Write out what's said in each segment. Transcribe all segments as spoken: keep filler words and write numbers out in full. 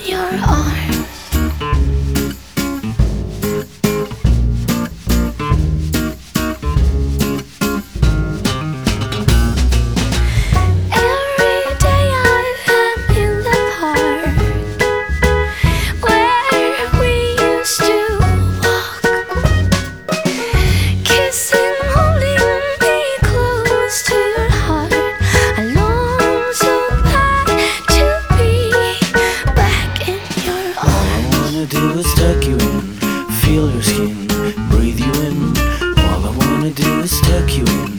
your arms. Every day I've had in the park where we used to walk, kissing, holding me close to your heart. I long so bad to be back in your All I arms. wanna do is tuck you in, feel your skin, breathe you in. All I wanna do is tuck you in.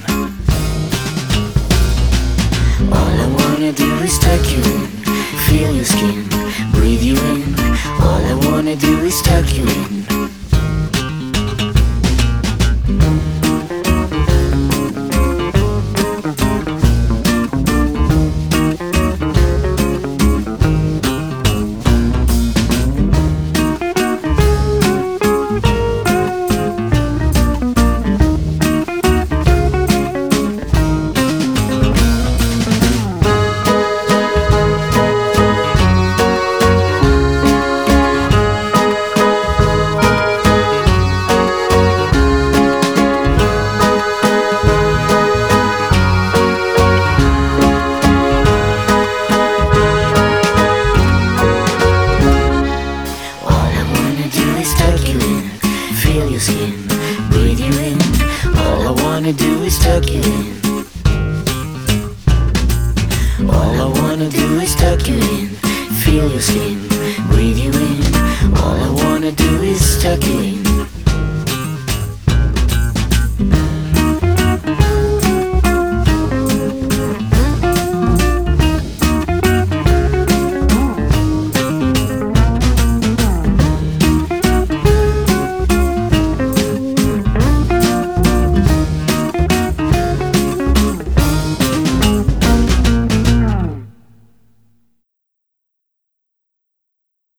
All I wanna do is tuck you in, feel your skin, breathe you in. All I wanna do is tuck you in. Feel your skin, breathe you in. All I wanna do is tuck you in. All I wanna do is tuck you in. Feel your skin, breathe you in. All I wanna do is tuck you in.